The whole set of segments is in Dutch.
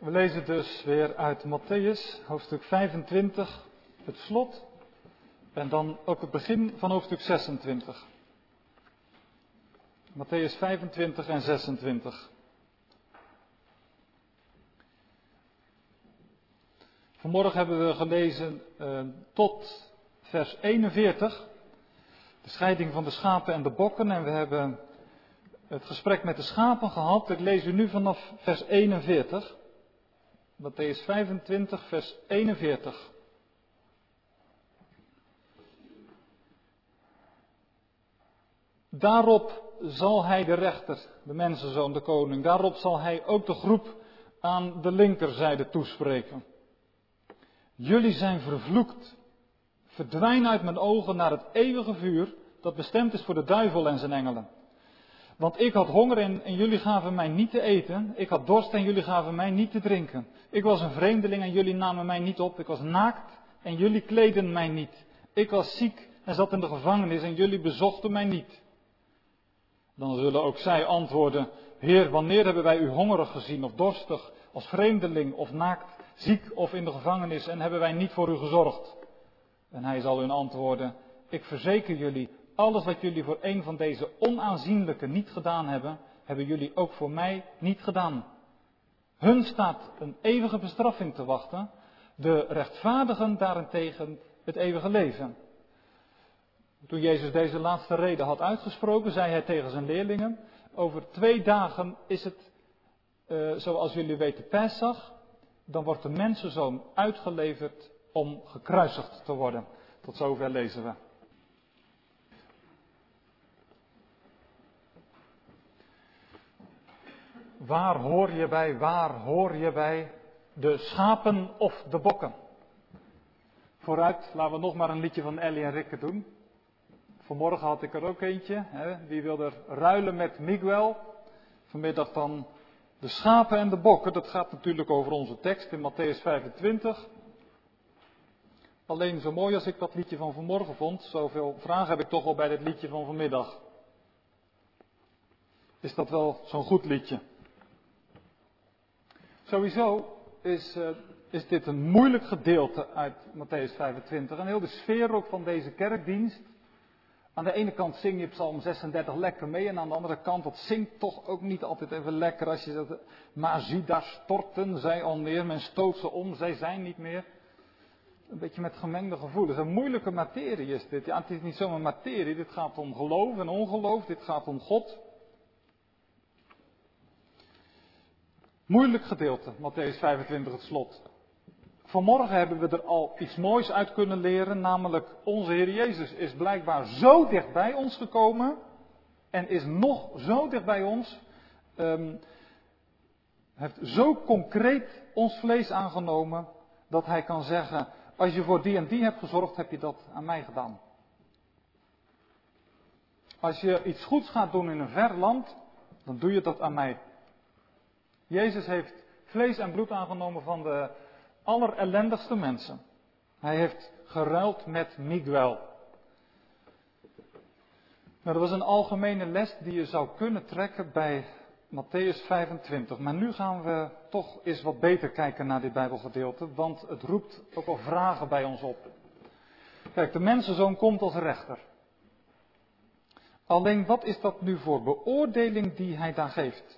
We lezen dus weer uit Mattheüs, hoofdstuk 25, het slot, en dan ook het begin van hoofdstuk 26. Mattheüs 25 en 26. Vanmorgen hebben we gelezen tot vers 41, de scheiding van de schapen en de bokken, en we hebben het gesprek met de schapen gehad. Ik lees u nu vanaf vers 41. Mattheüs 25, vers 41. Daarop zal hij de rechter, de mensenzoon, de koning, daarop zal hij ook de groep aan de linkerzijde toespreken. Jullie zijn vervloekt. Verdwijn uit mijn ogen naar het eeuwige vuur dat bestemd is voor de duivel en zijn engelen. Want ik had honger en jullie gaven mij niet te eten. Ik had dorst en jullie gaven mij niet te drinken. Ik was een vreemdeling en jullie namen mij niet op. Ik was naakt en jullie kleden mij niet. Ik was ziek en zat in de gevangenis en jullie bezochten mij niet. Dan zullen ook zij antwoorden: Heer, wanneer hebben wij u hongerig gezien of dorstig, als vreemdeling of naakt, ziek of in de gevangenis en hebben wij niet voor u gezorgd? En hij zal hun antwoorden: Ik verzeker jullie, alles wat jullie voor een van deze onaanzienlijke niet gedaan hebben, hebben jullie ook voor mij niet gedaan. Hun staat een eeuwige bestraffing te wachten, de rechtvaardigen daarentegen het eeuwige leven. Toen Jezus deze laatste rede had uitgesproken, zei hij tegen zijn leerlingen: over 2 dagen is het, zoals jullie weten, Pesach. Dan wordt de mensenzoon uitgeleverd om gekruisigd te worden. Tot zover lezen we. Waar hoor je bij, waar hoor je bij? De schapen of de bokken? Vooruit, laten we nog maar een liedje van Ellie en Rikke doen. Vanmorgen had ik er ook eentje, die wilde ruilen met Miguel. Vanmiddag dan de schapen en de bokken. Dat gaat natuurlijk over onze tekst in Mattheüs 25. Alleen zo mooi als ik dat liedje van vanmorgen vond, zoveel vragen heb ik toch al bij dit liedje van vanmiddag. Is dat wel zo'n goed liedje? Sowieso is dit een moeilijk gedeelte uit Mattheüs 25. En heel de sfeer ook van deze kerkdienst. Aan de ene kant zing je Psalm 36 lekker mee en aan de andere kant, dat zingt toch ook niet altijd even lekker als je zegt, maar zie daar storten zij al neer, men stoot ze om, zij zijn niet meer. Een beetje met gemengde gevoelens. Een moeilijke materie is dit. Ja, het is niet zomaar materie, dit gaat om geloof en ongeloof, dit gaat om God. Moeilijk gedeelte, Mattheüs 25 het slot. Vanmorgen hebben we er al iets moois uit kunnen leren, namelijk onze Heer Jezus is blijkbaar zo dicht bij ons gekomen en is nog zo dicht bij ons, heeft zo concreet ons vlees aangenomen dat hij kan zeggen, als je voor die en die hebt gezorgd, heb je dat aan mij gedaan. Als je iets goeds gaat doen in een ver land, dan doe je dat aan mij. Jezus heeft vlees en bloed aangenomen van de allerellendigste mensen. Hij heeft geruild met Miguel. Nou, dat was een algemene les die je zou kunnen trekken bij Mattheüs 25. Maar nu gaan we toch eens wat beter kijken naar dit Bijbelgedeelte, want het roept ook wel vragen bij ons op. Kijk, de mensenzoon komt als rechter. Alleen wat is dat nu voor beoordeling die hij daar geeft?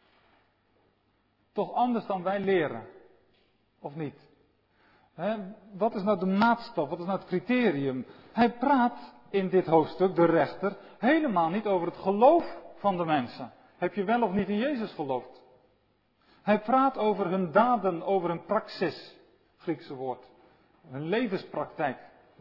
Toch anders dan wij leren. Of niet? Wat is nou de maatstaf? Wat is nou het criterium? Hij praat in dit hoofdstuk, de rechter, helemaal niet over het geloof van de mensen. Heb je wel of niet in Jezus geloofd? Hij praat over hun daden, over hun praxis, Griekse woord. Hun levenspraktijk.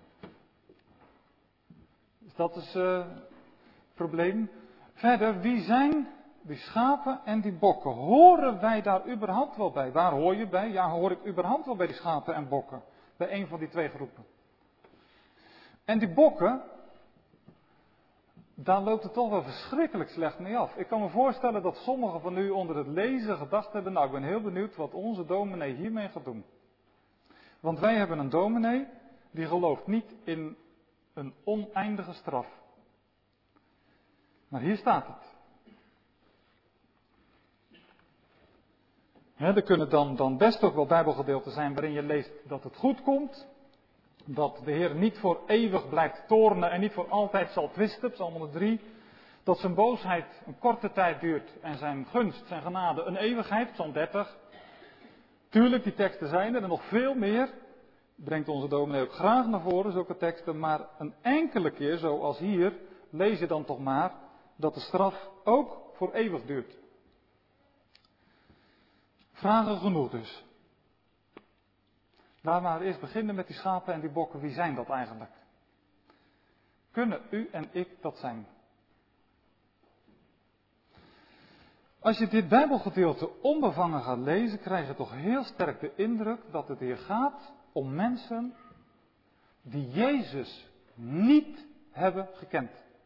Dus dat is het probleem. Verder, wie zijn die schapen en die bokken? Horen wij daar überhaupt wel bij? Waar hoor je bij? Ja, hoor ik überhaupt wel bij die schapen en bokken? Bij een van die 2 groepen. En die bokken, daar loopt het toch wel verschrikkelijk slecht mee af. Ik kan me voorstellen dat sommigen van u onder het lezen gedacht hebben, nou, ik ben heel benieuwd wat onze dominee hiermee gaat doen. Want wij hebben een dominee die gelooft niet in een oneindige straf. Maar hier staat het. Er kunnen dan best ook wel Bijbelgedeelten zijn waarin je leest dat het goed komt. Dat de Heer niet voor eeuwig blijft toornen en niet voor altijd zal twisten, Psalm 103. Dat zijn boosheid een korte tijd duurt en zijn gunst, zijn genade een eeuwigheid, Psalm 30. Tuurlijk, die teksten zijn er en nog veel meer. Brengt onze dominee ook graag naar voren, zulke teksten. Maar een enkele keer, zoals hier, lees je dan toch maar dat de straf ook voor eeuwig duurt. Vragen genoeg dus. Laten we maar eerst beginnen met die schapen en die bokken. Wie zijn dat eigenlijk? Kunnen u en ik dat zijn? Als je dit Bijbelgedeelte onbevangen gaat lezen, krijg je toch heel sterk de indruk dat het hier gaat om mensen die Jezus niet hebben gekend.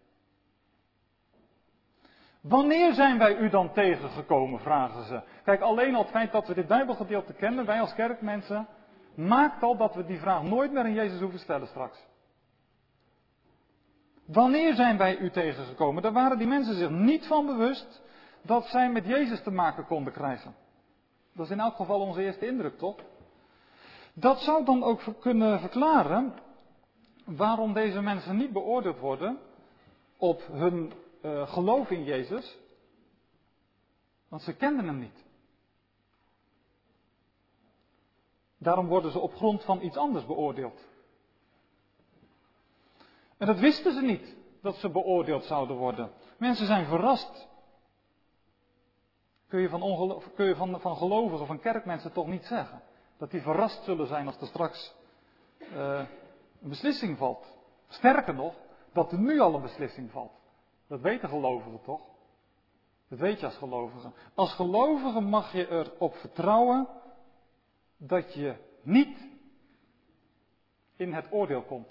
Wanneer zijn wij u dan tegengekomen, vragen ze. Kijk, alleen al het feit dat we dit Bijbelgedeelte kennen, wij als kerkmensen, maakt al dat we die vraag nooit meer aan Jezus hoeven stellen straks. Wanneer zijn wij u tegengekomen? Daar waren die mensen zich niet van bewust dat zij met Jezus te maken konden krijgen. Dat is in elk geval onze eerste indruk, toch? Dat zou dan ook kunnen verklaren waarom deze mensen niet beoordeeld worden op hun geloof in Jezus. Want ze kenden hem niet. Daarom worden ze op grond van iets anders beoordeeld. En dat wisten ze niet, dat ze beoordeeld zouden worden. Mensen zijn verrast. Kun je van gelovigen, van kerkmensen toch niet zeggen. Dat die verrast zullen zijn als er straks een beslissing valt. Sterker nog, dat er nu al een beslissing valt. Dat weten gelovigen toch? Dat weet je als gelovige. Als gelovige mag je erop vertrouwen dat je niet in het oordeel komt.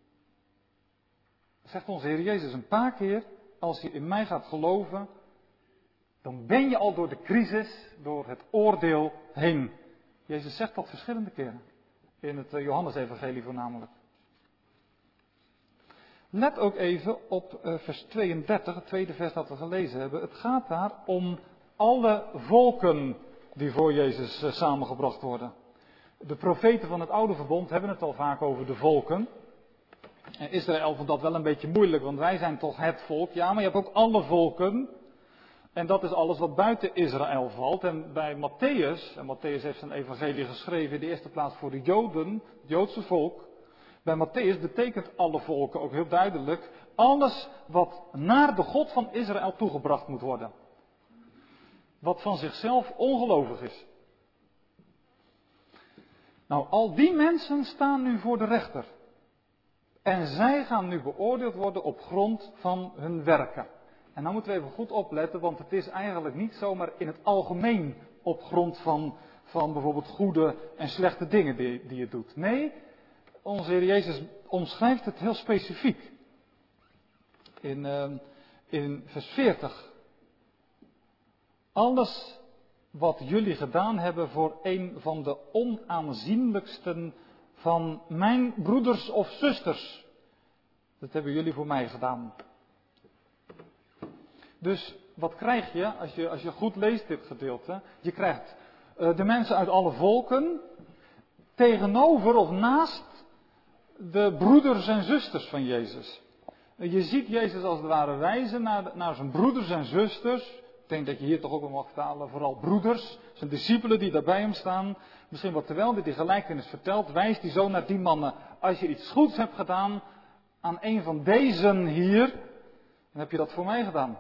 Dat zegt onze Heer Jezus een paar keer. Als je in mij gaat geloven, dan ben je al door de crisis, door het oordeel heen. Jezus zegt dat verschillende keren. In het Johannesevangelie voornamelijk. Let ook even op vers 32, het tweede vers dat we gelezen hebben. Het gaat daar om alle volken die voor Jezus samengebracht worden. De profeten van het oude verbond hebben het al vaak over de volken. En Israël vond dat wel een beetje moeilijk, want wij zijn toch het volk. Ja, maar je hebt ook alle volken. En dat is alles wat buiten Israël valt. En bij Matthäus, en Matthäus heeft zijn evangelie geschreven in de eerste plaats voor de Joden, het Joodse volk. Bij Matthäus betekent alle volken ook heel duidelijk alles wat naar de God van Israël toegebracht moet worden. Wat van zichzelf ongelovig is. Nou, al die mensen staan nu voor de rechter. En zij gaan nu beoordeeld worden op grond van hun werken. En dan moeten we even goed opletten, want het is eigenlijk niet zomaar in het algemeen op grond van bijvoorbeeld goede en slechte dingen die je doet. Nee, onze Heer Jezus omschrijft het heel specifiek. In vers 40. Alles wat jullie gedaan hebben voor een van de onaanzienlijksten van mijn broeders of zusters. Dat hebben jullie voor mij gedaan. Dus wat krijg je als je goed leest dit gedeelte? Je krijgt de mensen uit alle volken tegenover of naast de broeders en zusters van Jezus. Je ziet Jezus als het ware wijzen naar zijn broeders en zusters. Ik denk dat je hier toch ook wel mag vertalen, vooral broeders, zijn discipelen die daar bij hem staan. Misschien wat terwijl hij die gelijkenis vertelt, wijst hij zo naar die mannen. Als je iets goeds hebt gedaan aan een van deze hier, dan heb je dat voor mij gedaan.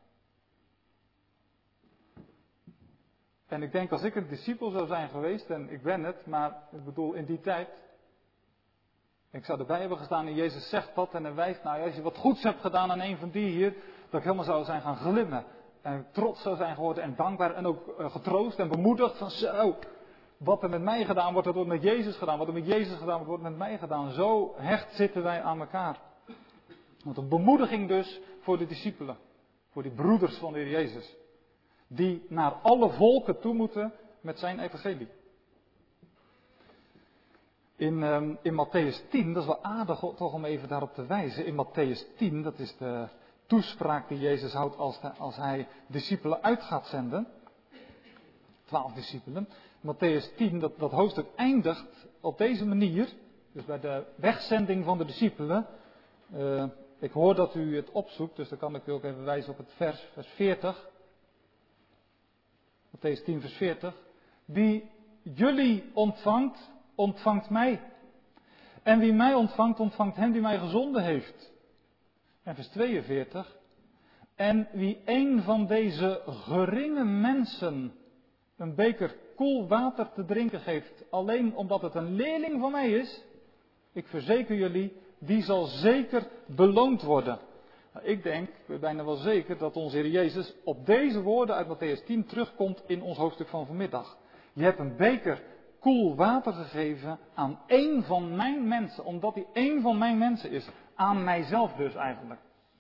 En ik denk als ik een discipel zou zijn geweest, en ik ben het, maar ik bedoel in die tijd. Ik zou erbij hebben gestaan en Jezus zegt dat en hij wijst, nou als je wat goeds hebt gedaan aan een van die hier, dat ik helemaal zou zijn gaan glimmen. En trots zou zijn geworden en dankbaar en ook getroost en bemoedigd van zo. Wat er met mij gedaan wordt, dat wordt met Jezus gedaan. Wat er met Jezus gedaan wordt, wordt met mij gedaan. Zo hecht zitten wij aan elkaar. Want een bemoediging dus voor de discipelen. Voor die broeders van de Heer Jezus. Die naar alle volken toe moeten met zijn evangelie. In Matthäus 10, dat is wel aardig toch om even daarop te wijzen. In Matthäus 10, dat is de toespraak die Jezus houdt als hij discipelen uit gaat zenden. 12 discipelen. Mattheüs 10, dat hoofdstuk eindigt op deze manier. Dus bij de wegzending van de discipelen. Ik hoor dat u het opzoekt, dus dan kan ik u ook even wijzen op het vers 40. Mattheüs 10, vers 40. Wie jullie ontvangt, ontvangt mij. En wie mij ontvangt, ontvangt hem die mij gezonden heeft. En vers 42. En wie een van deze geringe mensen een beker koel water te drinken geeft, alleen omdat het een leerling van mij is, ik verzeker jullie, die zal zeker beloond worden. Nou, ik ben bijna wel zeker dat onze Heer Jezus op deze woorden uit Mattheüs 10 terugkomt in ons hoofdstuk van vanmiddag. Je hebt een beker koel water gegeven aan één van mijn mensen, omdat hij één van mijn mensen is. Aan mijzelf dus eigenlijk.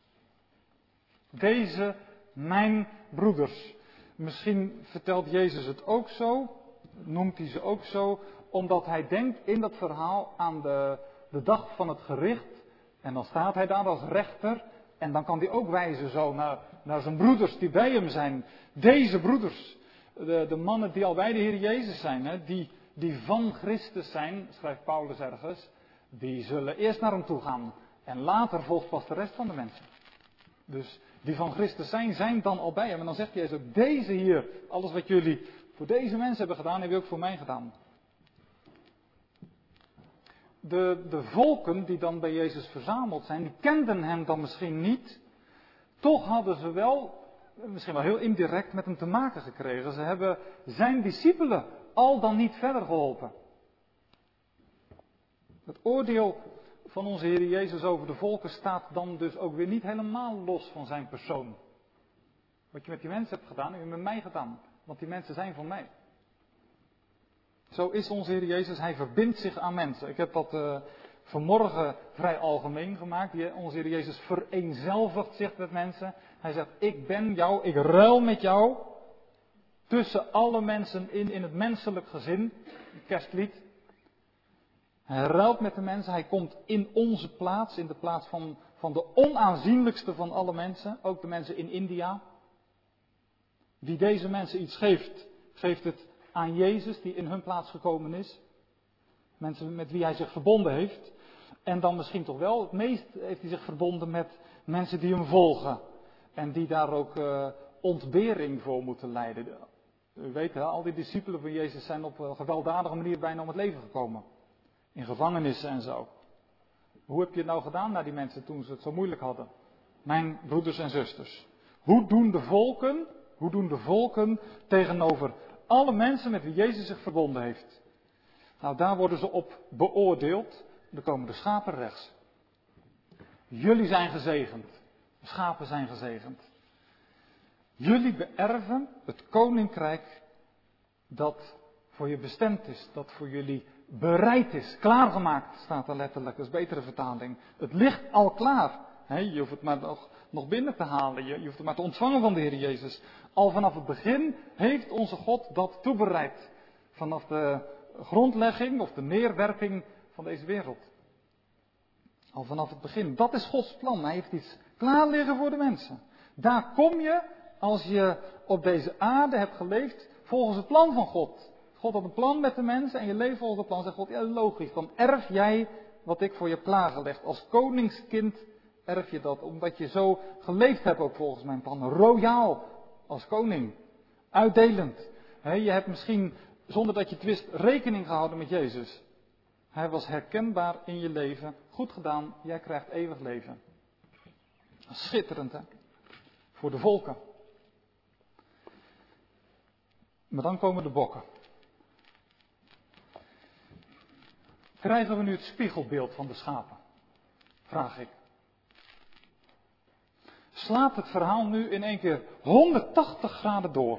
Deze mijn broeders. Misschien vertelt Jezus het ook zo, noemt hij ze ook zo, omdat hij denkt in dat verhaal aan de dag van het gericht. En dan staat hij daar als rechter en dan kan hij ook wijzen zo naar zijn broeders die bij hem zijn. Deze broeders, de mannen die al bij de Heer Jezus zijn, hè, die van Christus zijn, schrijft Paulus ergens, die zullen eerst naar hem toe gaan en later volgt pas de rest van de mensen. Dus die van Christus zijn dan al bij hem. En dan zegt Jezus ook, deze hier, alles wat jullie voor deze mensen hebben gedaan, hebben jullie ook voor mij gedaan. De volken die dan bij Jezus verzameld zijn, die kenden hem dan misschien niet. Toch hadden ze wel, misschien wel heel indirect, met hem te maken gekregen. Ze hebben zijn discipelen al dan niet verder geholpen. Het oordeel van onze Heer Jezus over de volken staat dan dus ook weer niet helemaal los van zijn persoon. Wat je met die mensen hebt gedaan, heb je met mij gedaan. Want die mensen zijn van mij. Zo is onze Heer Jezus, hij verbindt zich aan mensen. Ik heb dat vanmorgen vrij algemeen gemaakt. Onze Heer Jezus vereenzelvigt zich met mensen. Hij zegt, ik ben jou, ik ruil met jou. Tussen alle mensen in het menselijk gezin. Het kerstlied. Hij ruilt met de mensen, hij komt in onze plaats, in de plaats van de onaanzienlijkste van alle mensen. Ook de mensen in India. Wie deze mensen iets geeft, geeft het aan Jezus die in hun plaats gekomen is. Mensen met wie hij zich verbonden heeft. En dan misschien toch wel, het meest heeft hij zich verbonden met mensen die hem volgen. En die daar ook ontbering voor moeten lijden. U weet, hè, al die discipelen van Jezus zijn op een gewelddadige manier bijna om het leven gekomen. In gevangenissen en zo. Hoe heb je het nou gedaan naar die mensen toen ze het zo moeilijk hadden? Mijn broeders en zusters. Hoe doen de volken tegenover alle mensen met wie Jezus zich verbonden heeft? Nou, daar worden ze op beoordeeld. Er komen de schapen rechts. Jullie zijn gezegend. De schapen zijn gezegend. Jullie beërven het koninkrijk dat voor je bestemd is. Dat voor jullie bereid is. Klaargemaakt staat er letterlijk. Dat is een betere vertaling. Het ligt al klaar. Je hoeft het maar nog binnen te halen. Je hoeft het maar te ontvangen van de Heer Jezus. Al vanaf het begin heeft onze God dat toebereid. Vanaf de grondlegging of de neerwerping van deze wereld. Al vanaf het begin. Dat is Gods plan. Hij heeft iets klaar liggen voor de mensen. Daar kom je als je op deze aarde hebt geleefd volgens het plan van God. God had een plan met de mensen en je leeft volgens het plan. Zegt God, ja logisch, dan erf jij wat ik voor je klaargelegd. Als koningskind erf je dat, omdat je zo geleefd hebt ook volgens mijn plan. Royaal, als koning. Uitdelend. Je hebt misschien, zonder dat je het wist, rekening gehouden met Jezus. Hij was herkenbaar in je leven. Goed gedaan, jij krijgt eeuwig leven. Schitterend, hè? Voor de volken. Maar dan komen de bokken. Krijgen we nu het spiegelbeeld van de schapen? Vraag ik. Slaat het verhaal nu in één keer 180 graden door?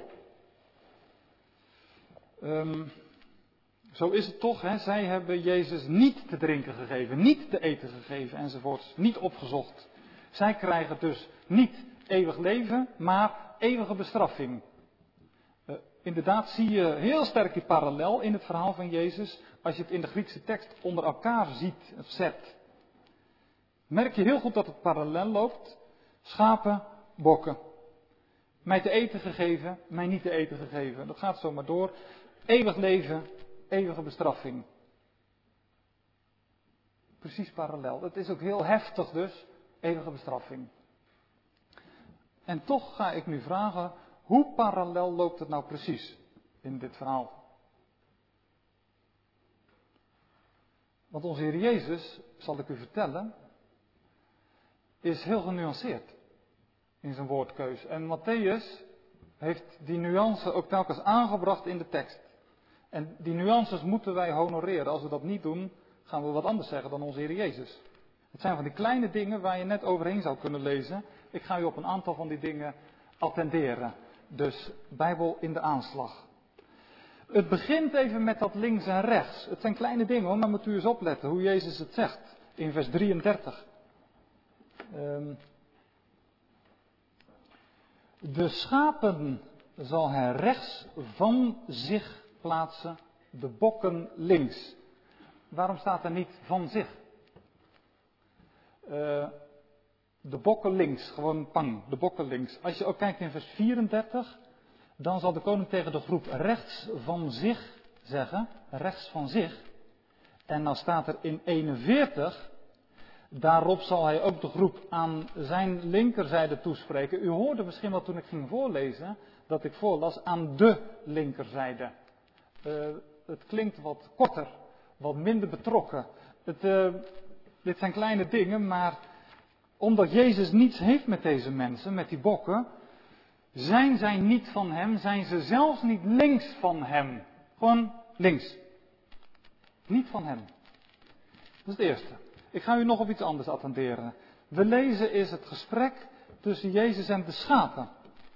Zo is het toch, hè? Zij hebben Jezus niet te drinken gegeven, niet te eten gegeven enzovoorts, niet opgezocht. Zij krijgen dus niet eeuwig leven, maar eeuwige bestraffing. Inderdaad zie je heel sterk die parallel in het verhaal van Jezus, als je het in de Griekse tekst onder elkaar ziet, of zet. Merk je heel goed dat het parallel loopt. Schapen, bokken. mij te eten gegeven, mij niet te eten gegeven. Dat gaat zo maar door. Eeuwig leven, eeuwige bestraffing. Precies parallel. Het is ook heel heftig dus, eeuwige bestraffing. En toch ga ik nu vragen, hoe parallel loopt het nou precies in dit verhaal? Want onze Heer Jezus, zal ik u vertellen, is heel genuanceerd in zijn woordkeus. En Matthäus heeft die nuance ook telkens aangebracht in de tekst. En die nuances moeten wij honoreren. Als we dat niet doen, gaan we wat anders zeggen dan onze Heer Jezus. Het zijn van die kleine dingen waar je net overheen zou kunnen lezen. Ik ga u op een aantal van die dingen attenderen. Dus Bijbel in de aanslag. Het begint even met dat links en rechts. Het zijn kleine dingen hoor, maar moet u eens opletten hoe Jezus het zegt. In vers 33. De schapen zal hij rechts van zich plaatsen, de bokken links. Waarom staat er niet van zich? De bokken links, gewoon pang, de bokken links. Als je ook kijkt in vers 34, dan zal de koning tegen de groep rechts van zich zeggen, rechts van zich. En dan staat er in 41, daarop zal hij ook de groep aan zijn linkerzijde toespreken. U hoorde misschien wel toen ik ging voorlezen, dat ik voorlas aan de linkerzijde. Het klinkt wat korter, wat minder betrokken. Dit zijn kleine dingen, maar omdat Jezus niets heeft met deze mensen, met die bokken, zijn zij niet van hem, zijn ze zelfs niet links van hem. Gewoon links. Niet van hem. Dat is het eerste. Ik ga u nog op iets anders attenderen. We lezen is het gesprek tussen Jezus en de schapen.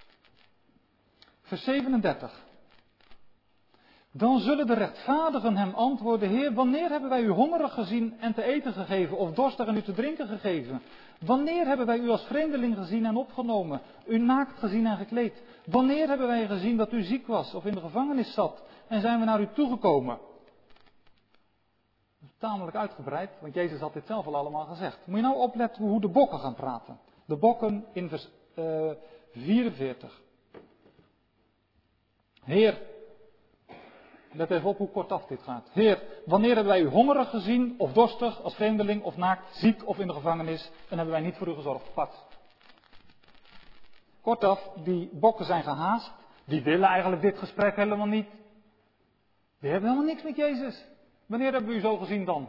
Vers 37. Dan zullen de rechtvaardigen hem antwoorden, Heer, wanneer hebben wij u hongerig gezien en te eten gegeven, of dorstig en u te drinken gegeven? Wanneer hebben wij u als vreemdeling gezien en opgenomen, u naakt gezien en gekleed? Wanneer hebben wij gezien dat u ziek was of in de gevangenis zat en zijn we naar u toegekomen? Dat is tamelijk uitgebreid, want Jezus had dit zelf al allemaal gezegd. Moet je nou opletten hoe de bokken gaan praten. De bokken in vers 44. Heer, let even op hoe kortaf dit gaat. Heer, wanneer hebben wij u hongerig gezien, of dorstig, als vreemdeling, of naakt, ziek of in de gevangenis, en hebben wij niet voor u gezorgd? Pat. Kortaf, die bokken zijn gehaast. Die willen eigenlijk dit gesprek helemaal niet. Die hebben helemaal niks met Jezus. Wanneer hebben we u zo gezien dan?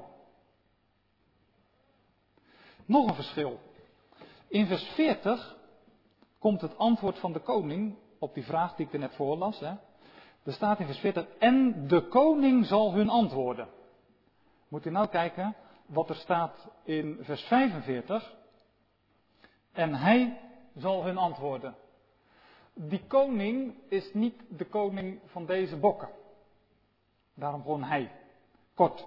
Nog een verschil. In vers 40 komt het antwoord van de koning op die vraag die ik er net voorlas. Hè. Er staat in vers 40, en de koning zal hun antwoorden. Moet u nou kijken wat er staat in vers 45. En hij zal hun antwoorden. Die koning is niet de koning van deze bokken. Daarom gewoon hij. Kort.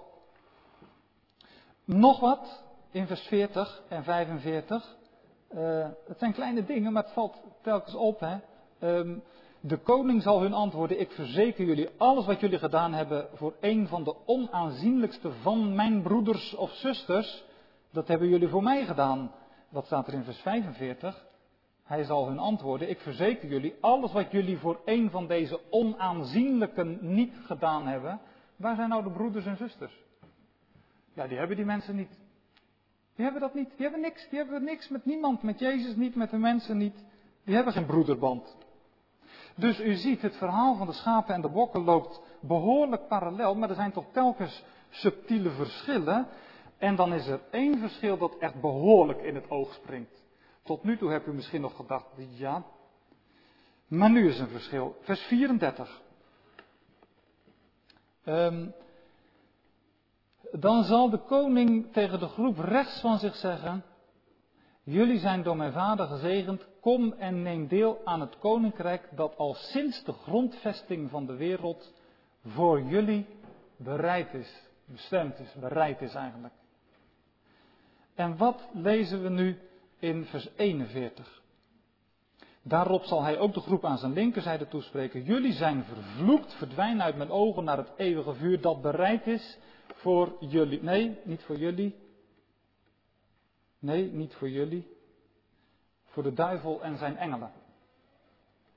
Nog wat in vers 40 en 45. Het zijn kleine dingen, maar het valt telkens op. Hè. De koning zal hun antwoorden, ik verzeker jullie, alles wat jullie gedaan hebben voor een van de onaanzienlijkste van mijn broeders of zusters, dat hebben jullie voor mij gedaan. Wat staat er in vers 45? Hij zal hun antwoorden, ik verzeker jullie, alles wat jullie voor een van deze onaanzienlijken niet gedaan hebben. Waar zijn nou de broeders en zusters? Ja, die hebben die mensen niet. Die hebben dat niet. Die hebben niks. Die hebben niks met niemand. Met Jezus niet, met de mensen niet. Die hebben geen broederband. Dus u ziet, het verhaal van de schapen en de bokken loopt behoorlijk parallel, maar er zijn toch telkens subtiele verschillen. En dan is er één verschil dat echt behoorlijk in het oog springt. Tot nu toe hebt u misschien nog gedacht, ja. Maar nu is een verschil. Vers 34. Dan zal de koning tegen de groep rechts van zich zeggen, jullie zijn door mijn vader gezegend, kom en neem deel aan het koninkrijk dat al sinds de grondvesting van de wereld voor jullie bereid is, bestemd is, bereid is eigenlijk. En wat lezen we nu in vers 41? Daarop zal hij ook de groep aan zijn linkerzijde toespreken. Jullie zijn vervloekt, verdwijnen uit mijn ogen naar het eeuwige vuur dat bereid is voor jullie. Nee, niet voor jullie. Nee, niet voor jullie. Voor de duivel en zijn engelen.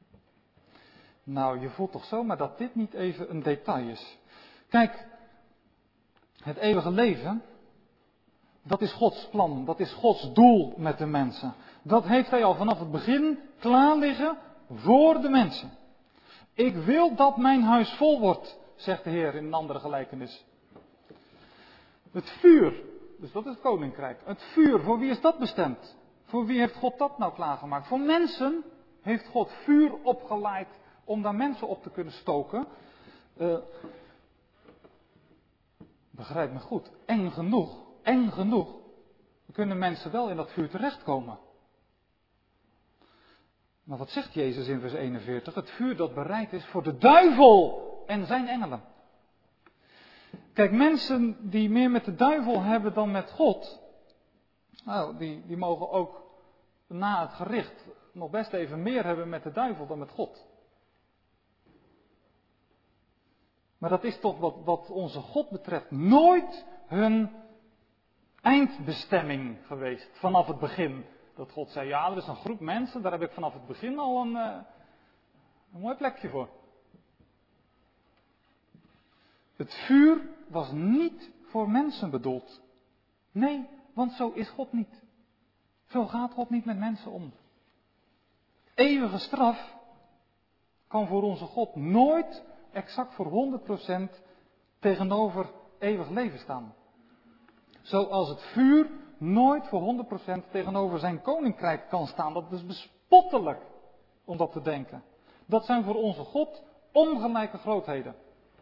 Nou, je voelt toch zomaar dat dit niet even een detail is. Kijk, het eeuwige leven, dat is Gods plan, dat is Gods doel met de mensen. Dat heeft Hij al vanaf het begin klaar liggen voor de mensen. Ik wil dat mijn huis vol wordt, zegt de Heer in een andere gelijkenis. Het vuur, dus dat is het koninkrijk. Het vuur, voor wie is dat bestemd? Voor wie heeft God dat nou klaargemaakt? Voor mensen heeft God vuur opgeleid om daar mensen op te kunnen stoken. Begrijp me goed, eng genoeg. Kunnen mensen wel in dat vuur terechtkomen. Maar wat zegt Jezus in vers 41? Het vuur dat bereid is voor de duivel en zijn engelen. Kijk, mensen die meer met de duivel hebben dan met God, nou, die mogen ook na het gericht nog best even meer hebben met de duivel dan met God. Maar dat is toch wat onze God betreft nooit hun eindbestemming geweest, vanaf het begin. Dat God zei, ja, er is een groep mensen, daar heb ik vanaf het begin al een mooi plekje voor. Het vuur was niet voor mensen bedoeld. Nee, want zo is God niet. Zo gaat God niet met mensen om. Eeuwige straf kan voor onze God nooit exact voor 100% tegenover eeuwig leven staan. Zoals het vuur nooit voor 100% tegenover zijn koninkrijk kan staan. Dat is bespottelijk om dat te denken. Dat zijn voor onze God ongelijke grootheden.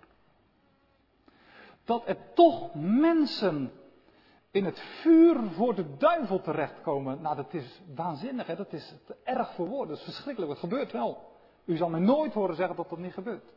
Dat er toch mensen in het vuur voor de duivel terechtkomen. Nou, dat is waanzinnig, hè? Dat is te erg voor woorden. Dat is verschrikkelijk. Het gebeurt wel. U zal mij nooit horen zeggen dat dat niet gebeurt.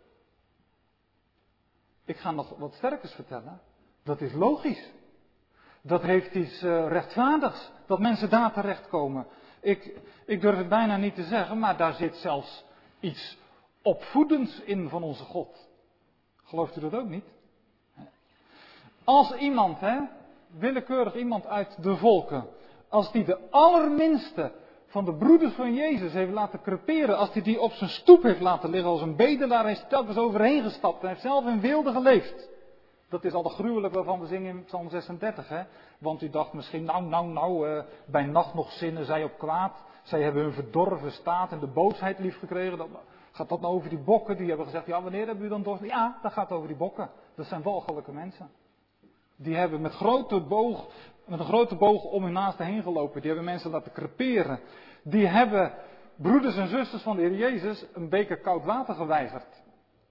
Ik ga nog wat sterkers vertellen. Dat is logisch. Dat heeft iets rechtvaardigs. Dat mensen daar terechtkomen. Ik durf het bijna niet te zeggen, maar daar zit zelfs iets opvoedends in van onze God. Gelooft u dat ook niet? Als iemand, willekeurig iemand uit de volken, als die de allerminste van de broeders van Jezus heeft laten creperen, als die op zijn stoep heeft laten liggen als een bedelaar, hij is telkens overheen gestapt en heeft zelf in weelde geleefd. Dat is al de gruwelijk waarvan we zingen in Psalm 36, hè. Want u dacht misschien, bij nacht nog zinnen zij op kwaad. Zij hebben hun verdorven staat en de boosheid lief gekregen. Gaat dat nou over die bokken? Die hebben gezegd, ja, wanneer hebben u dan dorst? Ja, dat gaat over die bokken. Dat zijn walgelijke mensen. Die hebben met een grote boog om hun naasten heen gelopen. Die hebben mensen laten creperen. Die hebben broeders en zusters van de Heer Jezus een beker koud water geweigerd.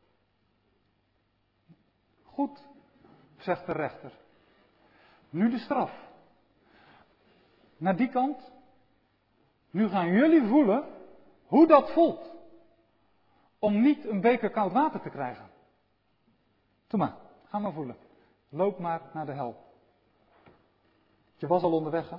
Goed, zegt de rechter. Nu de straf. Naar die kant. Nu gaan jullie voelen hoe dat voelt. Om niet een beker koud water te krijgen. Doe maar, ga maar voelen. Loop maar naar de hel. Je was al onderweg, hè?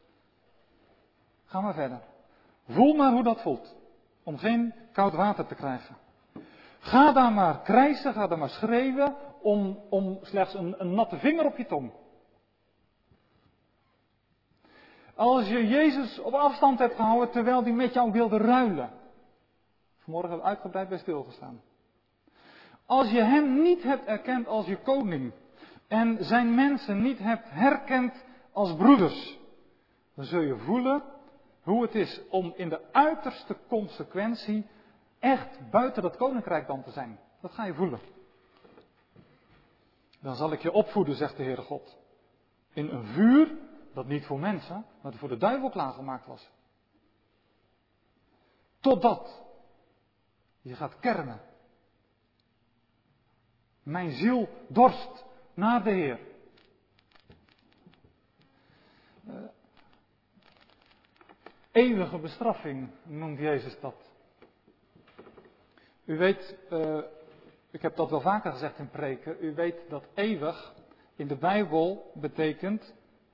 Ga maar verder. Voel maar hoe dat voelt. Om geen koud water te krijgen. Ga daar maar krijsen, ga daar maar schreeuwen. Om slechts een natte vinger op je tong. Als je Jezus op afstand hebt gehouden terwijl hij met jou wilde ruilen. Vanmorgen hebben we uitgebreid bij stilgestaan. Als je hem niet hebt erkend als je koning. En zijn mensen niet hebt herkend als broeders. Dan zul je voelen hoe het is om in de uiterste consequentie echt buiten dat koninkrijk dan te zijn. Dat ga je voelen. Dan zal ik je opvoeden, zegt de Heere God. In een vuur dat niet voor mensen, maar voor de duivel klaargemaakt was. Totdat je gaat kermen. Mijn ziel dorst naar de Heer. Eeuwige bestraffing noemt Jezus dat. U weet, ik heb dat wel vaker gezegd in preken. U weet dat eeuwig in de Bijbel betekent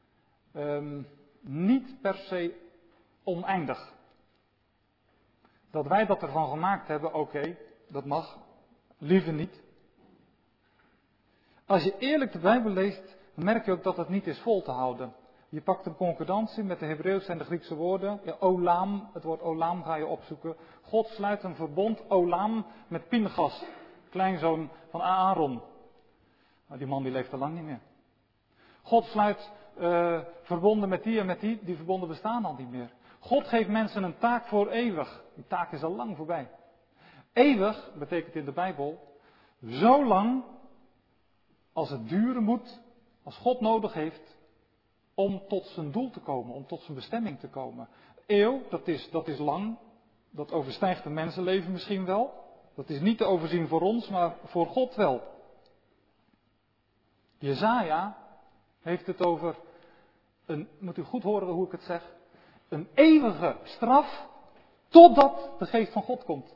niet per se oneindig. Dat wij dat ervan gemaakt hebben, oké, dat mag. Liever niet. Als je eerlijk de Bijbel leest, dan merk je ook dat het niet is vol te houden. Je pakt een concordantie met de Hebreeuwse en de Griekse woorden. Ja, olam, het woord olam ga je opzoeken. God sluit een verbond, olam, met Pinchas, kleinzoon van Aaron. Nou, die man die leeft al lang niet meer. God sluit verbonden met die en met die verbonden bestaan al niet meer. God geeft mensen een taak voor eeuwig. Die taak is al lang voorbij. Eeuwig betekent in de Bijbel zo lang als het duren moet, als God nodig heeft om tot zijn doel te komen, om tot zijn bestemming te komen. Eeuw, dat is lang, dat overstijgt een mensenleven misschien wel. Dat is niet te overzien voor ons, maar voor God wel. Jesaja heeft het over, moet u goed horen hoe ik het zeg, een eeuwige straf totdat de geest van God komt.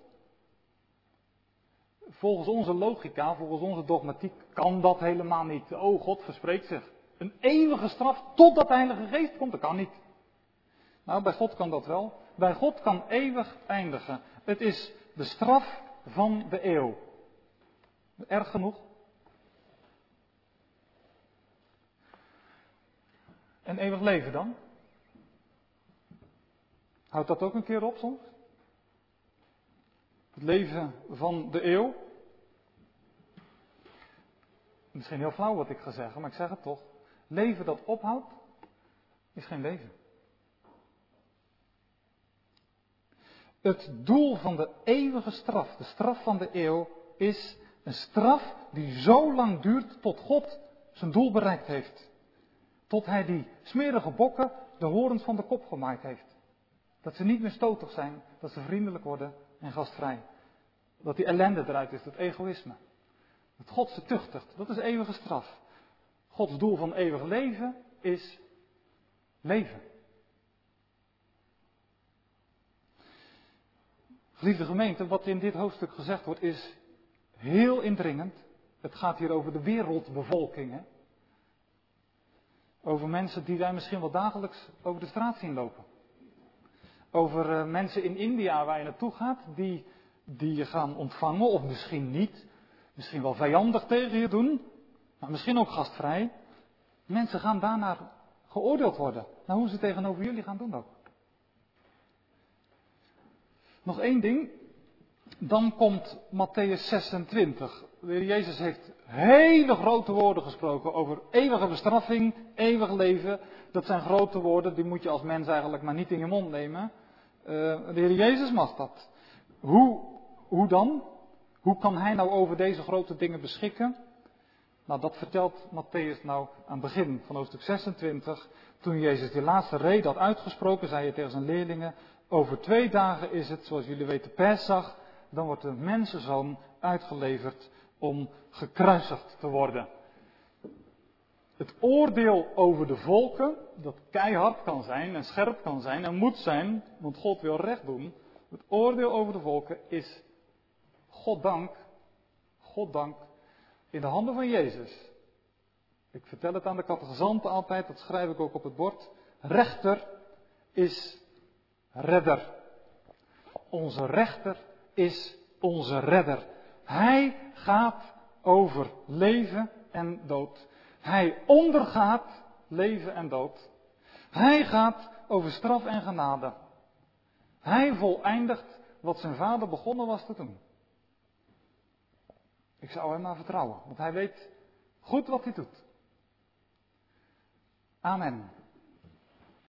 Volgens onze logica, volgens onze dogmatiek kan dat helemaal niet. Oh, God verspreekt zich. Een eeuwige straf totdat de Heilige Geest komt, dat kan niet. Nou, bij God kan dat wel. Bij God kan eeuwig eindigen. Het is de straf van de eeuw. Erg genoeg. En eeuwig leven dan? Houdt dat ook een keer op soms? Het leven van de eeuw? Misschien heel flauw wat ik ga zeggen, maar ik zeg het toch. Leven dat ophoudt, is geen leven. Het doel van de eeuwige straf, de straf van de eeuw, is een straf die zo lang duurt tot God zijn doel bereikt heeft. Tot hij die smerige bokken de horens van de kop gemaaid heeft. Dat ze niet meer stotig zijn, dat ze vriendelijk worden en gastvrij. Dat die ellende eruit is, dat egoïsme. Dat God ze tuchtigt, dat is eeuwige straf. Gods doel van eeuwig leven is leven. Geliefde gemeente, wat in dit hoofdstuk gezegd wordt is heel indringend. Het gaat hier over de wereldbevolking. Hè? Over mensen die wij misschien wel dagelijks over de straat zien lopen. Over mensen in India waar je naartoe gaat, die je gaan ontvangen of misschien niet. Misschien wel vijandig tegen je doen, maar misschien ook gastvrij. Mensen gaan daarnaar geoordeeld worden. Naar hoe ze tegenover jullie gaan doen ook. Nog één ding. Dan komt Mattheüs 26. De Heer Jezus heeft hele grote woorden gesproken over eeuwige bestraffing, eeuwig leven. Dat zijn grote woorden, die moet je als mens eigenlijk maar niet in je mond nemen. De Heer Jezus mag dat. Hoe dan? Hoe kan hij nou over deze grote dingen beschikken? Nou, dat vertelt Mattheüs nou aan het begin van hoofdstuk 26. Toen Jezus die laatste rede had uitgesproken, zei hij tegen zijn leerlingen: over 2 dagen is het, zoals jullie weten, Pesach. Dan wordt de mensenzoon uitgeleverd om gekruisigd te worden. Het oordeel over de volken, dat keihard kan zijn en scherp kan zijn en moet zijn, want God wil recht doen. Het oordeel over de volken is, Goddank, in de handen van Jezus. Ik vertel het aan de catechizanten altijd, dat schrijf ik ook op het bord. Rechter is redder. Onze rechter is onze redder. Hij gaat over leven en dood. Hij ondergaat leven en dood. Hij gaat over straf en genade. Hij voleindigt wat zijn vader begonnen was te doen. Ik zou hem maar vertrouwen, want hij weet goed wat hij doet. Amen.